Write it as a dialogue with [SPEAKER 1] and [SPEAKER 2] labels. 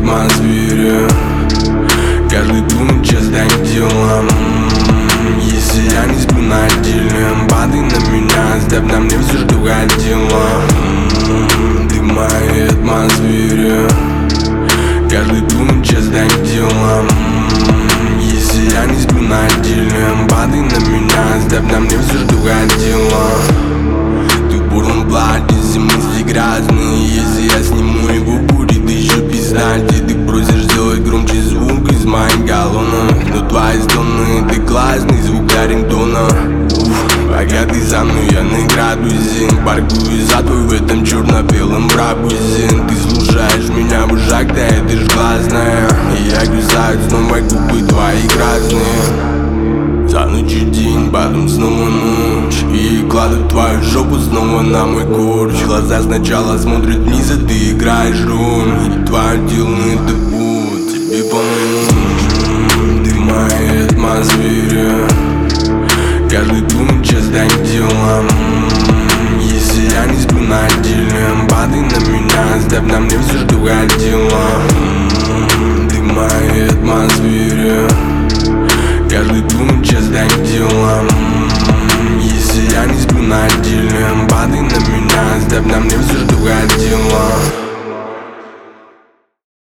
[SPEAKER 1] атмосфере. Каждый думает, что станет делом. Если я не сплю на деле, падай на меня, оставь на мне все, что хотела. Ты в моей атмосфере. Каждый думает, что станет делом. Если я не сплю на деле, падай на меня, оставь на мне все, что хотела. Ты бурон платье, мысли грязные. Если я сниму его, будет еще пиздатей. Ты просишь сделать громче звук из моих галлонов, но твои стоны, ты классный звук для рингтона. Пока ты за мной, я на градусе паркую за тобой в этом черно-белом брабузе. Ты слушаешь меня, бужак, да это ж классная. И я кусаю снова губы твои красные. За ночью день, потом снова ночь. И кладу твою жопу снова на мой корч. Глаза сначала смотрят вниз, а ты играешь роль. И твое тело это путь, тебе по-моему. Ты в моей атмосфере. Каждый думает, что станет делом. Если я не сплю на деле, падай на меня, оставь на мне все, что хотела. Ты в моей атмосфере.